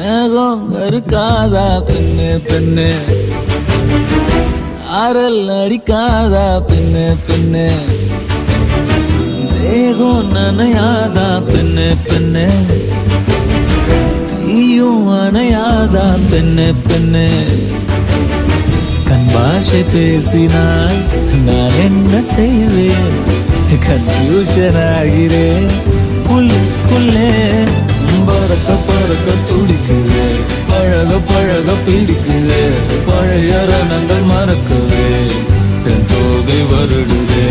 மேகம் கருக்காதா பெண்ணு பெண்ணு, சாரல் அடிக்காதா பெண்ணு பெண்ணு, தேகம் நனையாதா பெண்ணு பெண்ணு, தீயும் அணையாதா பெண்ணு பெண்ணு. கண் பாஷை பேசினால் நான் என்ன செய்வேன், கன்ஃபியூஷன் ஆகிறேன் உள்ளுக்குள்ளே. பறக்க பறக்க துடிக்குது, பழக பழக பிடிக்குது, பழைய ரணங்கள் மறக்கவே என் தோகை வருடு.